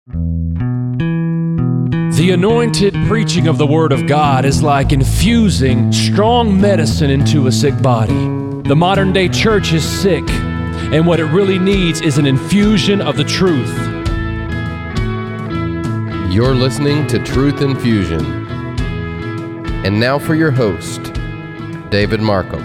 The anointed preaching of the Word of God is like infusing strong medicine into a sick body. The modern day church is sick, and what it really needs is an infusion of the truth. You're listening to Truth Infusion. And now for your host, David Markham.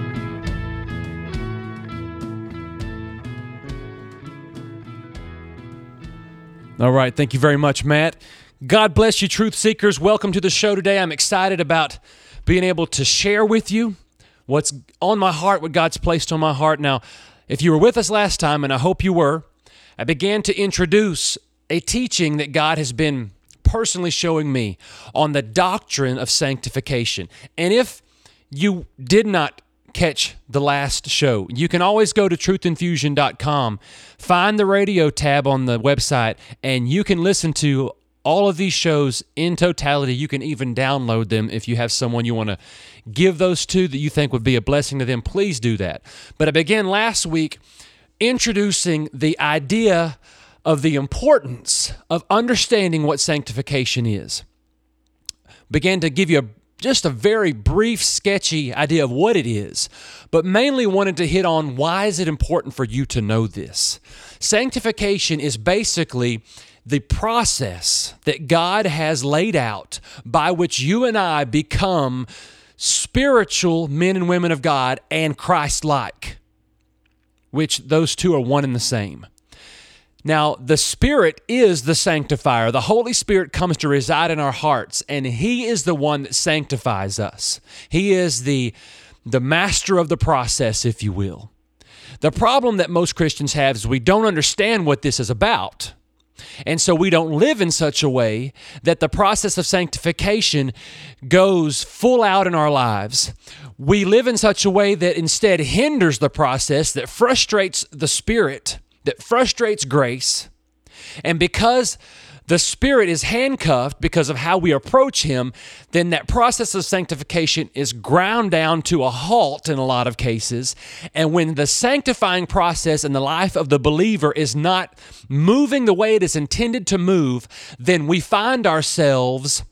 All right, thank you very much, Matt. God bless you, truth seekers. Welcome to the show today. I'm excited about being able to share with you what's on my heart, what God's placed on my heart. Now, if you were with us last time, and I hope you were, I began to introduce a teaching that God has been personally showing me on the doctrine of sanctification. And if you did not catch the last show, you can always go to truthinfusion.com, find the radio tab on the website, and you can listen to all of these shows in totality. You can even download them if you have someone you want to give those to that you think would be a blessing to them. Please do that. But I began last week introducing the idea of the importance of understanding what sanctification is. Began to give you just a very brief, sketchy idea of what it is, but mainly wanted to hit on why is it important for you to know this. Sanctification is basically the process that God has laid out by which you and I become spiritual men and women of God and Christ-like, which those two are one and the same. Now, the Spirit is the sanctifier. The Holy Spirit comes to reside in our hearts, and He is the one that sanctifies us. He is the master of the process, if you will. The problem that most Christians have is we don't understand what this is about. And so we don't live in such a way that the process of sanctification goes full out in our lives. We live in such a way that instead hinders the process, that frustrates the Spirit, that frustrates grace. And because the Spirit is handcuffed because of how we approach Him, then that process of sanctification is ground down to a halt in a lot of cases. And when the sanctifying process in the life of the believer is not moving the way it is intended to move, then we find ourselves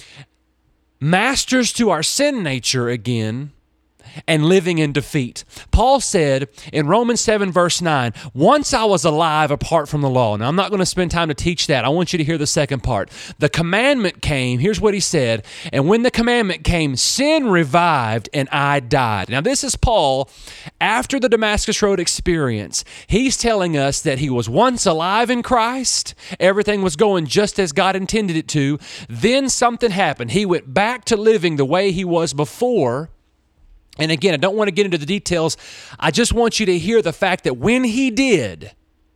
masters to our sin nature again and living in defeat. Paul said in Romans 7 verse 9, once I was alive apart from the law. Now I'm not going to spend time to teach that. I want you to hear the second part. The commandment came, here's what he said, and when the commandment came, sin revived and I died. Now this is Paul after the Damascus Road experience. He's telling us that he was once alive in Christ. Everything was going just as God intended it to. Then something happened. He went back to living the way he was before. And again, I don't want to get into the details. I just want you to hear the fact that when he did,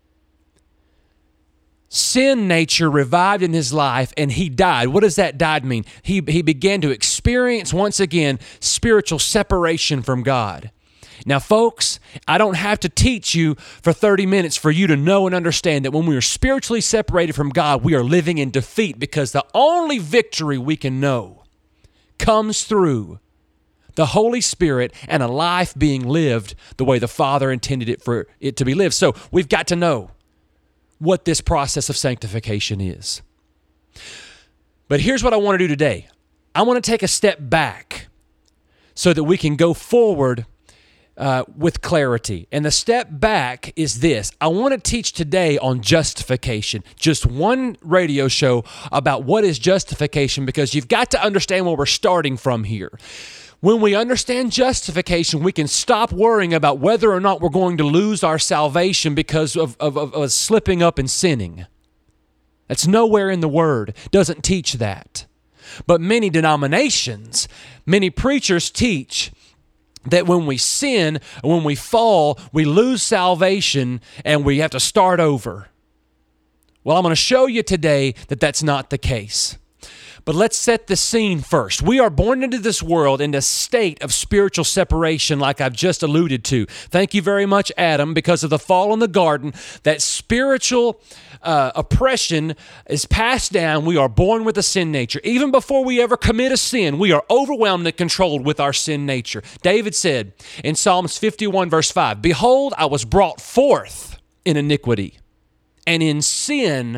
sin nature revived in his life and he died. What does that died mean? He began to experience once again spiritual separation from God. Now, folks, I don't have to teach you for 30 minutes for you to know and understand that when we are spiritually separated from God, we are living in defeat because the only victory we can know comes through the Holy Spirit and a life being lived the way the Father intended it for it to be lived. So we've got to know what this process of sanctification is. But here's what I want to do today. I want to take a step back so that we can go forward with clarity. And the step back is this. I want to teach today on justification. Just one radio show about what is justification, because you've got to understand where we're starting from here. When we understand justification, we can stop worrying about whether or not we're going to lose our salvation because of slipping up and sinning. That's nowhere in the Word. It doesn't teach that. But many denominations, many preachers teach that when we sin, when we fall, we lose salvation and we have to start over. Well, I'm going to show you today that that's not the case. But let's set the scene first. We are born into this world in a state of spiritual separation like I've just alluded to. Thank you very much, Adam, because of the fall in the garden. That spiritual oppression is passed down. We are born with a sin nature. Even before we ever commit a sin, we are overwhelmed and controlled with our sin nature. David said in Psalms 51 verse 5, "Behold, I was brought forth in iniquity, and in sin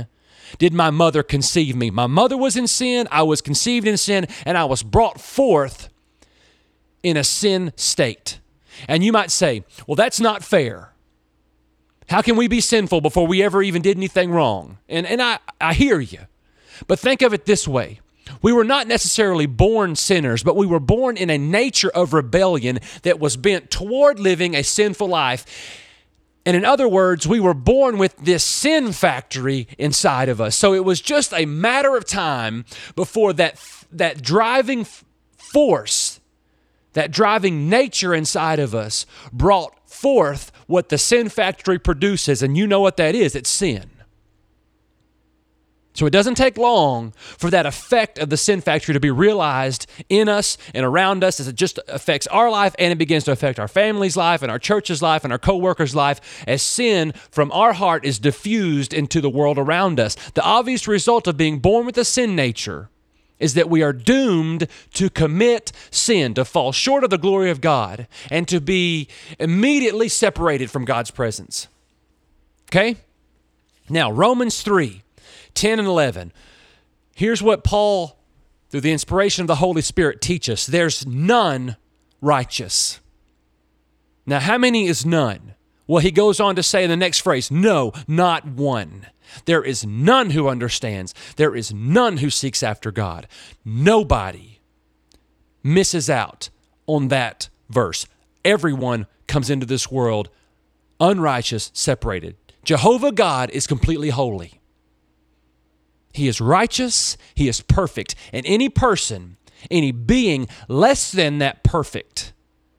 did my mother conceive me. My mother was in sin, I was conceived in sin, and I was brought forth in a sin state. And you might say, well, that's not fair. How can we be sinful before we ever even did anything wrong? And I hear you. But think of it this way. We were not necessarily born sinners, but we were born in a nature of rebellion that was bent toward living a sinful life. And in other words, we were born with this sin factory inside of us. So it was just a matter of time before that driving force, that driving nature inside of us brought forth what the sin factory produces. And you know what that is. It's sin. So it doesn't take long for that effect of the sin factory to be realized in us and around us as it just affects our life, and it begins to affect our family's life and our church's life and our co-workers' life as sin from our heart is diffused into the world around us. The obvious result of being born with a sin nature is that we are doomed to commit sin, to fall short of the glory of God, and to be immediately separated from God's presence. Okay? Now, Romans 3:10 and 11. Here's what Paul, through the inspiration of the Holy Spirit, teaches us. There's none righteous. Now, how many is none? Well, he goes on to say in the next phrase, no, not one. There is none who understands. There is none who seeks after God. Nobody misses out on that verse. Everyone comes into this world unrighteous, separated. Jehovah God is completely holy. He is righteous, he is perfect, and any person, any being less than that perfect,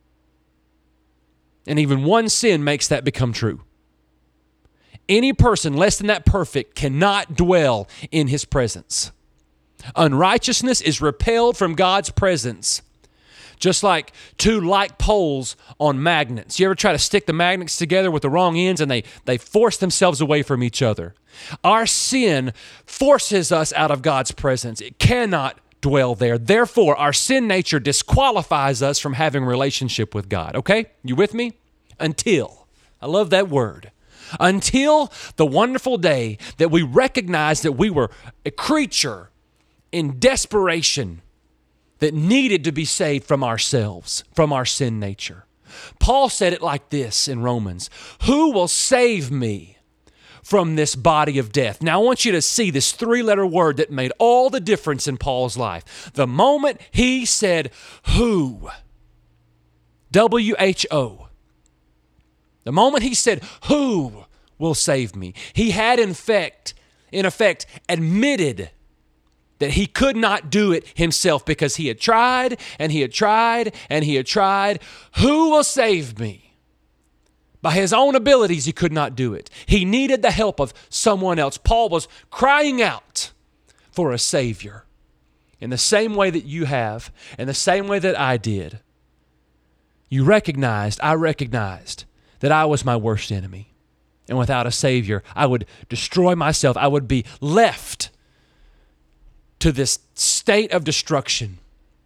and even one sin makes that become true. Any person less than that perfect cannot dwell in his presence. Unrighteousness is repelled from God's presence, just like two like poles on magnets. You ever try to stick the magnets together with the wrong ends and they force themselves away from each other? Our sin forces us out of God's presence. It cannot dwell there. Therefore, our sin nature disqualifies us from having a relationship with God. Okay? You with me? Until, I love that word, until the wonderful day that we recognize that we were a creature in desperation that needed to be saved from ourselves, from our sin nature. Paul said it like this in Romans, who will save me from this body of death? Now I want you to see this three-letter word that made all the difference in Paul's life. The moment he said who, W-H-O, the moment he said who will save me, he had in effect admitted that he could not do it himself because he had tried and he had tried and he had tried. Who will save me? By his own abilities, he could not do it. He needed the help of someone else. Paul was crying out for a Savior in the same way that you have, in the same way that I did. I recognized that I was my worst enemy. And without a Savior, I would destroy myself. I would be left to this state of destruction.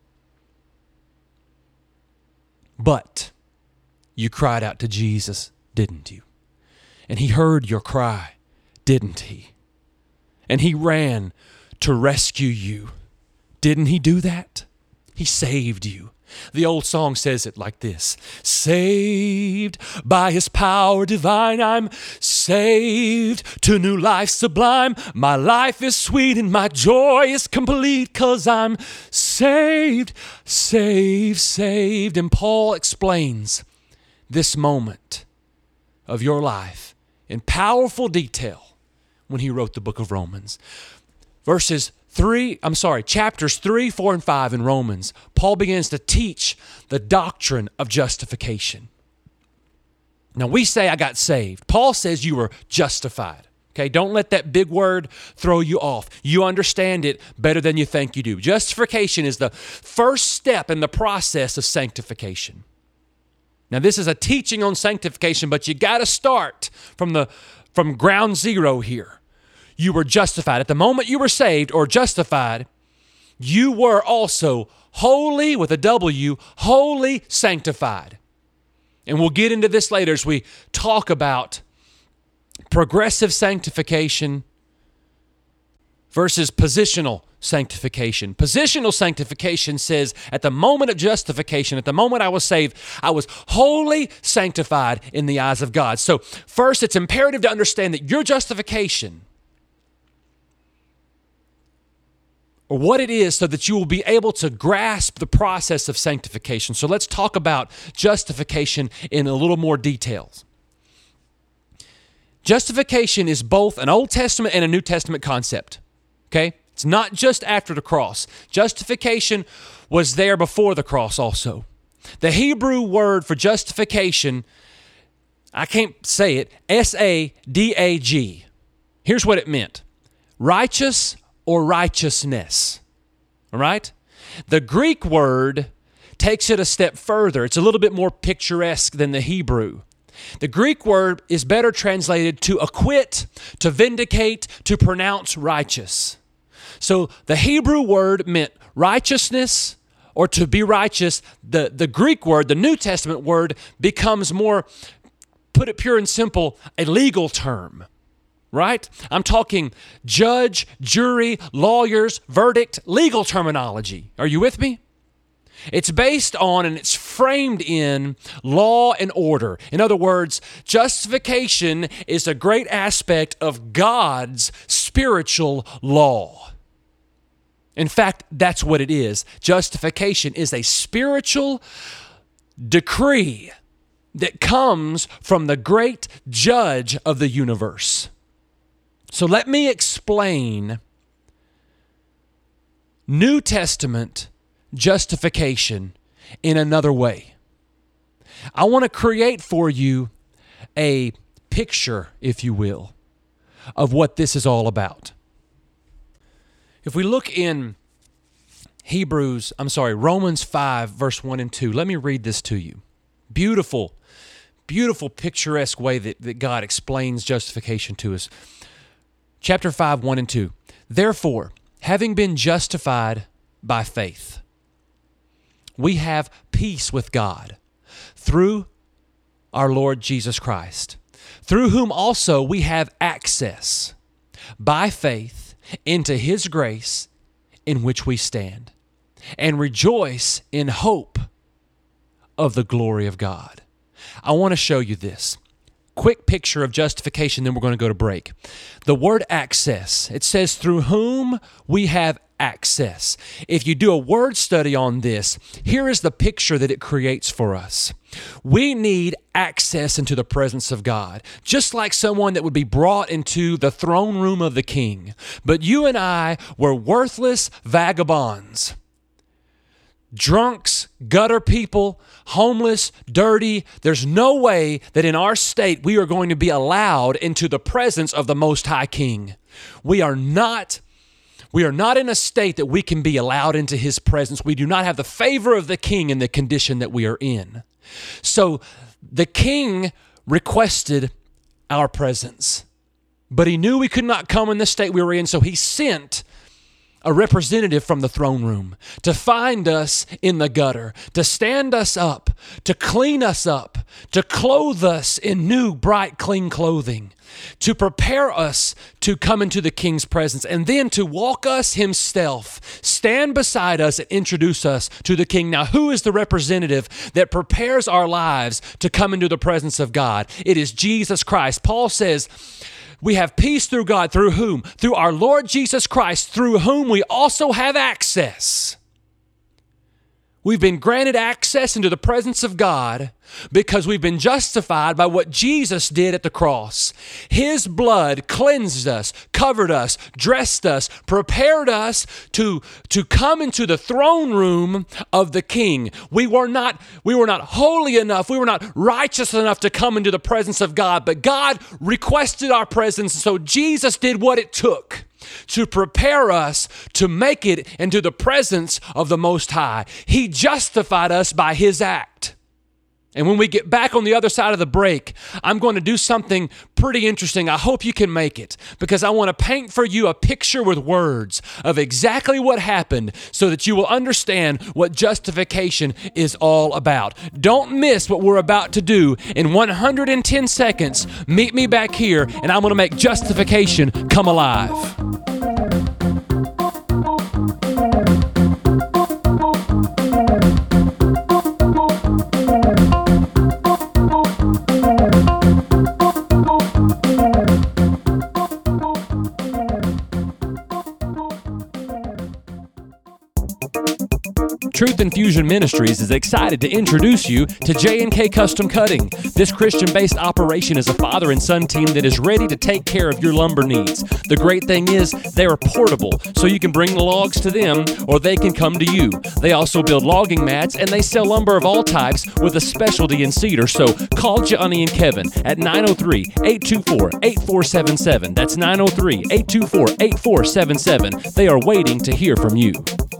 But you cried out to Jesus, didn't you? And he heard your cry, didn't he? And he ran to rescue you. Didn't he do that? He saved you. The old song says it like this: saved by his power divine, I'm saved to new life sublime. My life is sweet and my joy is complete, 'cause I'm saved, saved. And Paul explains this moment of your life in powerful detail when he wrote the book of Romans. Chapters 3, 4, and 5 in Romans, Paul begins to teach the doctrine of justification. Now we say I got saved. Paul says you were justified. Okay, don't let that big word throw you off. You understand it better than you think you do. Justification is the first step in the process of sanctification. Now this is a teaching on sanctification, but you got to start from ground zero here. You were justified. At the moment you were saved or justified, you were also holy, with a W, holy sanctified. And we'll get into this later as we talk about progressive sanctification versus positional sanctification. Positional sanctification says at the moment of justification, at the moment I was saved, I was wholly sanctified in the eyes of God. So first, it's imperative to understand that your justification, or what it is, so that you will be able to grasp the process of sanctification. So let's talk about justification in a little more details. Justification is both an Old Testament and a New Testament concept, okay? It's not just after the cross. Justification was there before the cross also. The Hebrew word for justification, I can't say it, S-A-D-A-G. Here's what it meant: righteous or righteousness, all right? The Greek word takes it a step further. It's a little bit more picturesque than the Hebrew. The Greek word is better translated to acquit, to vindicate, to pronounce righteous. So the Hebrew word meant righteousness or to be righteous. The Greek word, the New Testament word, becomes more, put it pure and simple, a legal term, right? I'm talking judge, jury, lawyers, verdict, legal terminology. Are you with me? It's based on and it's framed in law and order. In other words, justification is a great aspect of God's spiritual law. In fact, that's what it is. Justification is a spiritual decree that comes from the great judge of the universe. So let me explain New Testament justification in another way. I want to create for you a picture, if you will, of what this is all about. If we look in Romans 5, verse 1 and 2, let me read this to you. Beautiful, beautiful, picturesque way that God explains justification to us. Chapter 5, 1 and 2. Therefore, having been justified by faith, we have peace with God through our Lord Jesus Christ, through whom also we have access by faith into His grace in which we stand, and rejoice in hope of the glory of God. I want to show you this. Quick picture of justification, then we're going to go to break. The word access, it says through whom we have access. If you do a word study on this, here is the picture that it creates for us. We need access into the presence of God, just like someone that would be brought into the throne room of the king. But you and I were worthless vagabonds, drunks, gutter people, homeless, dirty. There's no way that in our state we are going to be allowed into the presence of the Most High King. We are not in a state that we can be allowed into His presence. We do not have the favor of the king in the condition that we are in. So the king requested our presence, but he knew we could not come in the state we were in, so he sent a representative from the throne room to find us in the gutter, to stand us up, to clean us up, to clothe us in new, bright, clean clothing, to prepare us to come into the king's presence, and then to walk us himself, stand beside us and introduce us to the king. Now, who is the representative that prepares our lives to come into the presence of God? It is Jesus Christ. Paul says, we have peace through God. Through whom? Through our Lord Jesus Christ, through whom we also have access. We've been granted access into the presence of God because we've been justified by what Jesus did at the cross. His blood cleansed us, covered us, dressed us, prepared us to come into the throne room of the King. We were not holy enough, we were not righteous enough to come into the presence of God, but God requested our presence, so Jesus did what it took to prepare us to make it into the presence of the Most High. He justified us by His act. And when we get back on the other side of the break, I'm going to do something pretty interesting. I hope you can make it, because I want to paint for you a picture with words of exactly what happened so that you will understand what justification is all about. Don't miss what we're about to do. In 110 seconds, meet me back here, and I'm going to make justification come alive. Truth Infusion Ministries is excited to introduce you to J&K Custom Cutting. This Christian-based operation is a father and son team that is ready to take care of your lumber needs. The great thing is they are portable, so you can bring the logs to them or they can come to you. They also build logging mats and they sell lumber of all types with a specialty in cedar. So call Johnny and Kevin at 903-824-8477. That's 903-824-8477. They are waiting to hear from you.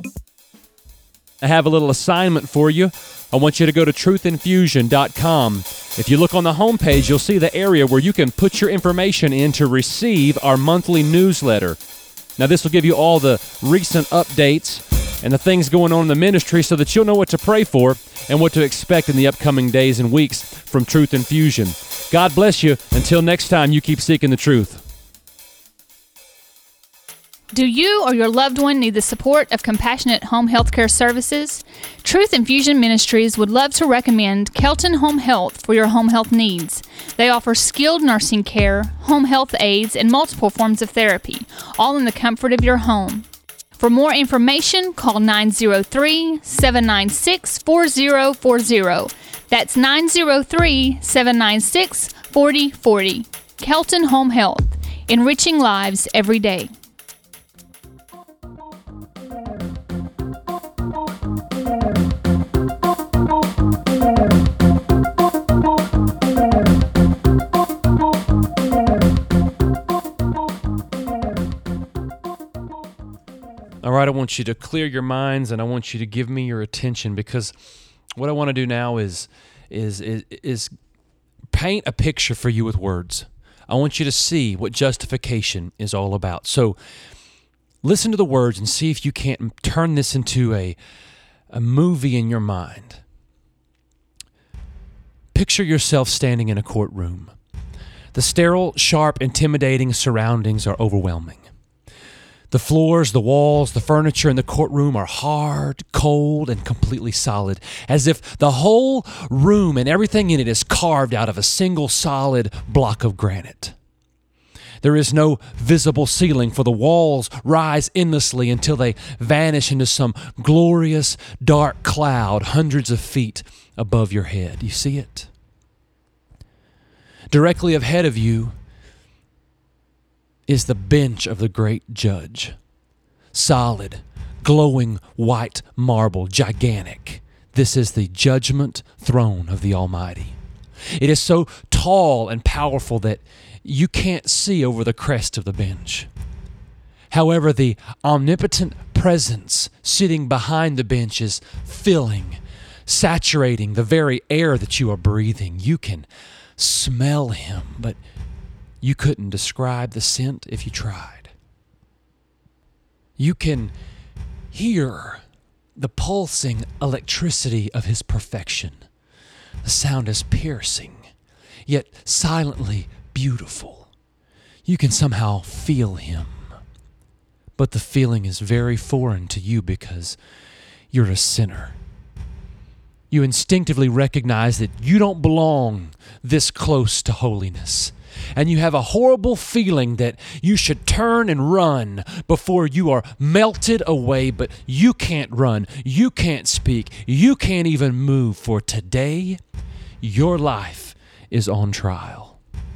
I have a little assignment for you. I want you to go to truthinfusion.com. If you look on the homepage, you'll see the area where you can put your information in to receive our monthly newsletter. Now, this will give you all the recent updates and the things going on in the ministry so that you'll know what to pray for and what to expect in the upcoming days and weeks from Truth Infusion. God bless you. Until next time, you keep seeking the truth. Do you or your loved one need the support of Compassionate Home Healthcare Services? Truth Infusion Ministries would love to recommend Kelton Home Health for your home health needs. They offer skilled nursing care, home health aides, and multiple forms of therapy, all in the comfort of your home. For more information, call 903-796-4040. That's 903-796-4040. Kelton Home Health, enriching lives every day. All right, I want you to clear your minds and I want you to give me your attention, because what I want to do now is paint a picture for you with words. I want you to see what justification is all about. So listen to the words and see if you can't turn this into a movie in your mind. Picture yourself standing in a courtroom. The sterile, sharp, intimidating surroundings are overwhelming. The floors, the walls, the furniture in the courtroom are hard, cold, and completely solid, as if the whole room and everything in it is carved out of a single solid block of granite. There is no visible ceiling, for the walls rise endlessly until they vanish into some glorious dark cloud hundreds of feet above your head. You see it? Directly ahead of you is the bench of the great judge. Solid, glowing white marble, gigantic. This is the judgment throne of the Almighty. It is so tall and powerful that you can't see over the crest of the bench. However, the omnipotent presence sitting behind the bench is filling, saturating the very air that you are breathing. You can smell him, but you couldn't describe the scent if you tried. You can hear the pulsing electricity of his perfection. The sound is piercing, yet silently beautiful. You can somehow feel him, but the feeling is very foreign to you because you're a sinner. You instinctively recognize that you don't belong this close to holiness. And you have a horrible feeling that you should turn and run before you are melted away, but you can't run, you can't speak, you can't even move, for today your life is on trial.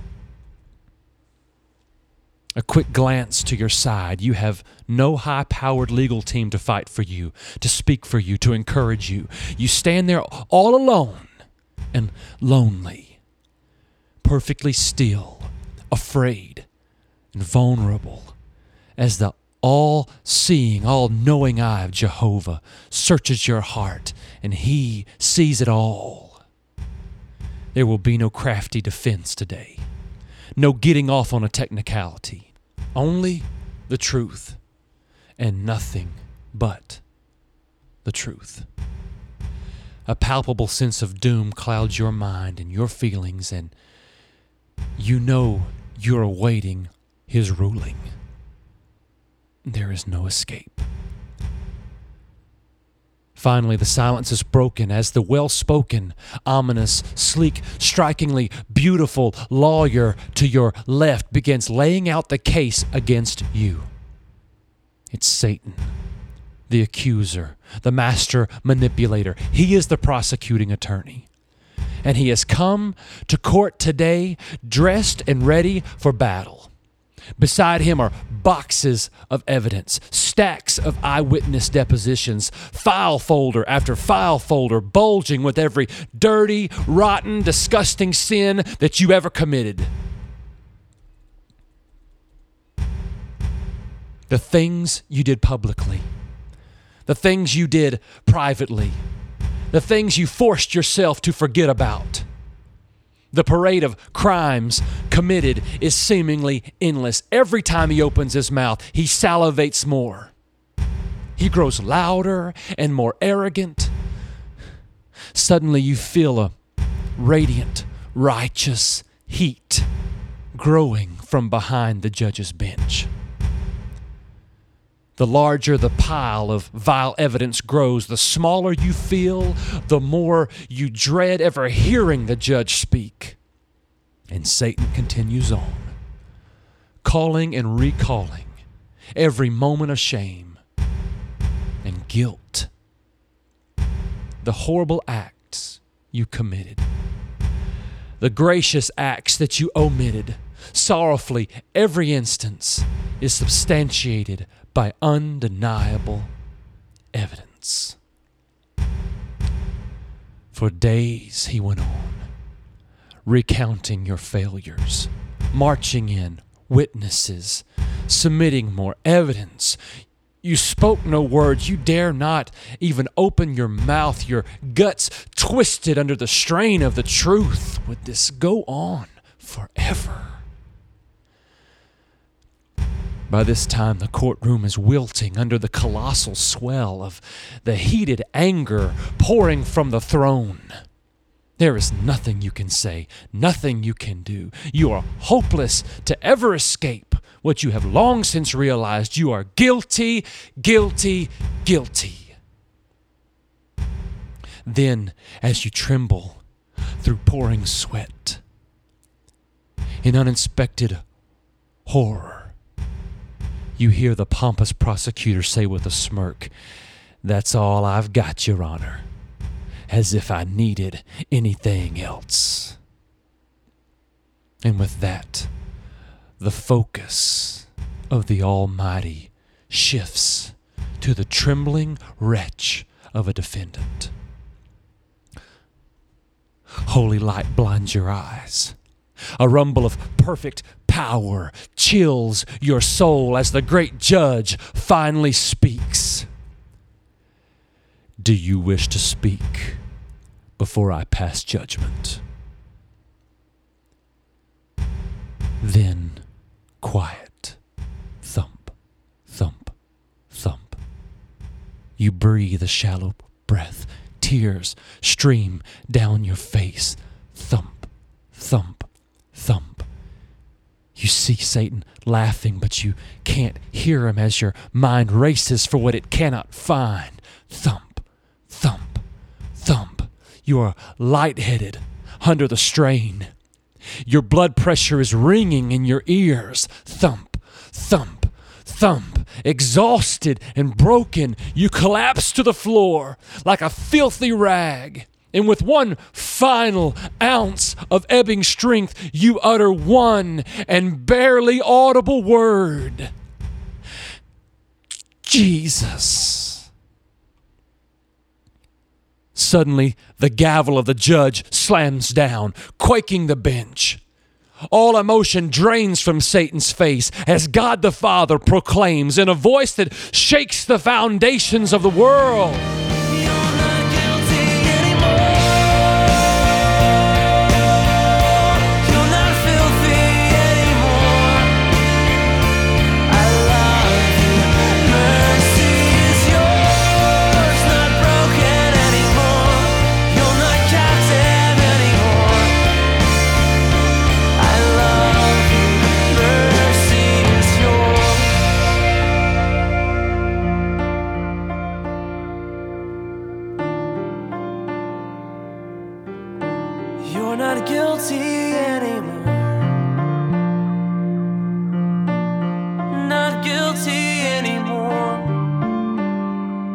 A quick glance to your side. You have no high-powered legal team to fight for you, to speak for you, to encourage you. You stand there all alone and lonely, perfectly still, afraid, and vulnerable, as the all-seeing, all-knowing eye of Jehovah searches your heart, and he sees it all. There will be no crafty defense today, no getting off on a technicality, only the truth, and nothing but the truth. A palpable sense of doom clouds your mind and your feelings, and you know you're awaiting his ruling. There is no escape. Finally, the silence is broken as the well-spoken, ominous, sleek, strikingly beautiful lawyer to your left begins laying out the case against you. It's Satan, the accuser, the master manipulator. He is the prosecuting attorney. And he has come to court today dressed and ready for battle. Beside him are boxes of evidence, stacks of eyewitness depositions, file folder after file folder bulging with every dirty, rotten, disgusting sin that you ever committed. The things you did publicly, the things you did privately, the things you forced yourself to forget about. The parade of crimes committed is seemingly endless. Every time he opens his mouth, he salivates more. He grows louder and more arrogant. Suddenly you feel a radiant, righteous heat growing from behind the judge's bench. The larger the pile of vile evidence grows, the smaller you feel, the more you dread ever hearing the judge speak. And Satan continues on, calling and recalling every moment of shame and guilt, the horrible acts you committed, the gracious acts that you omitted. Sorrowfully, every instance is substantiated by undeniable evidence. For days he went on, recounting your failures, marching in witnesses, submitting more evidence. You spoke no words. You dare not even open your mouth, your guts twisted under the strain of the truth. Would this go on forever? By this time, the courtroom is wilting under the colossal swell of the heated anger pouring from the throne. There is nothing you can say, nothing you can do. You are hopeless to ever escape what you have long since realized. You are guilty, guilty, guilty. Then, as you tremble through pouring sweat, in uninspected horror, you hear the pompous prosecutor say with a smirk, "That's all I've got, Your Honor," as if I needed anything else. And with that, the focus of the Almighty shifts to the trembling wretch of a defendant. Holy light blinds your eyes. A rumble of perfect power chills your soul as the great judge finally speaks. Do you wish to speak before I pass judgment? Then quiet. Thump, thump, thump. You breathe a shallow breath. Tears stream down your face. Thump, thump, thump. You see Satan laughing, but you can't hear him as your mind races for what it cannot find. Thump, thump, thump. You are lightheaded under the strain. Your blood pressure is ringing in your ears. Thump, thump, thump. Exhausted and broken, you collapse to the floor like a filthy rag. And with one final ounce of ebbing strength, you utter one and barely audible word. Jesus. Suddenly, the gavel of the judge slams down, quaking the bench. All emotion drains from Satan's face as God the Father proclaims in a voice that shakes the foundations of the world. You're not guilty anymore. Not guilty anymore.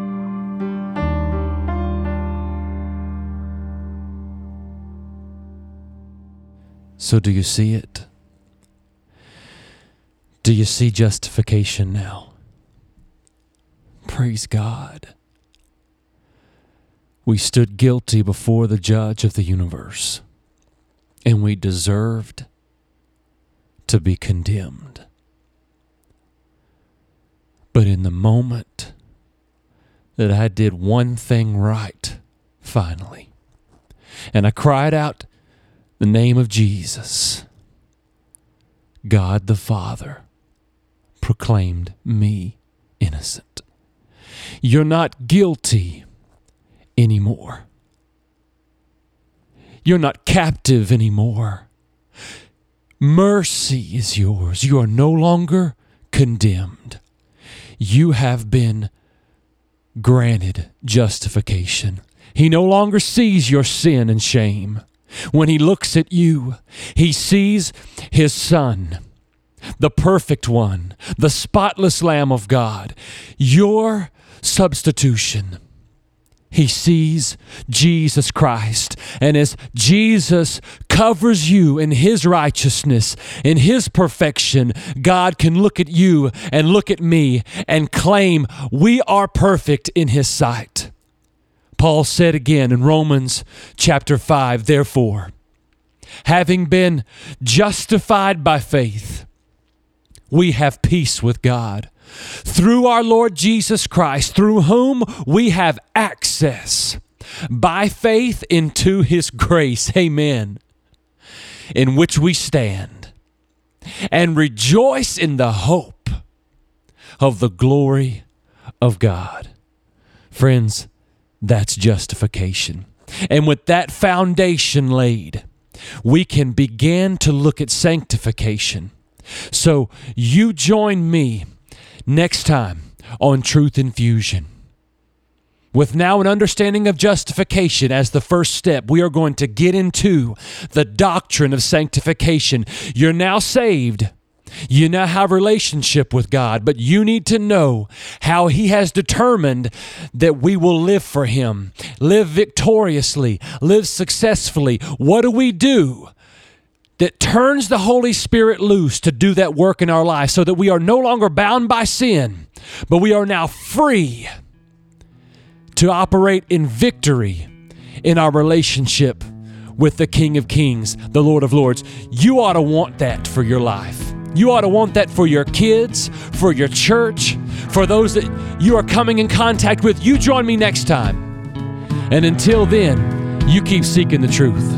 So do you see it? Do you see justification now? Praise God. We stood guilty before the judge of the universe, and we deserved to be condemned. But in the moment that I did one thing right, finally, and I cried out the name of Jesus, God the Father proclaimed me innocent. You're not guilty anymore. You're not captive anymore. Mercy is yours. You are no longer condemned. You have been granted justification. He no longer sees your sin and shame. When he looks at you, he sees his Son, the perfect one, the spotless Lamb of God, your substitution. He sees Jesus Christ, and as Jesus covers you in his righteousness, in his perfection, God can look at you and look at me and claim we are perfect in his sight. Paul said again in Romans chapter 5, therefore, having been justified by faith, we have peace with God through our Lord Jesus Christ, through whom we have access by faith into his grace, amen, in which we stand and rejoice in the hope of the glory of God. Friends, that's justification. And with that foundation laid, we can begin to look at sanctification. So you join me next time on Truth Infusion. With now an understanding of justification as the first step, we are going to get into the doctrine of sanctification. You're now saved. You now have a relationship with God, but you need to know how he has determined that we will live for him, live victoriously, live successfully. What do we do that turns the Holy Spirit loose to do that work in our life so that we are no longer bound by sin, but we are now free to operate in victory in our relationship with the King of Kings, the Lord of Lords? You ought to want that for your life. You ought to want that for your kids, for your church, for those that you are coming in contact with. You join me next time. And until then, you keep seeking the truth.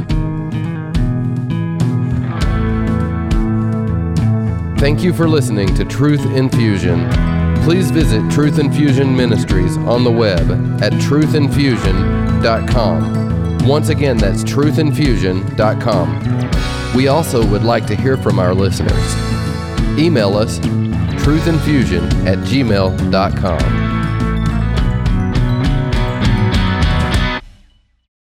Thank you for listening to Truth Infusion. Please visit Truth Infusion Ministries on the web at truthinfusion.com. Once again, that's truthinfusion.com. We also would like to hear from our listeners. Email us truthinfusion@gmail.com.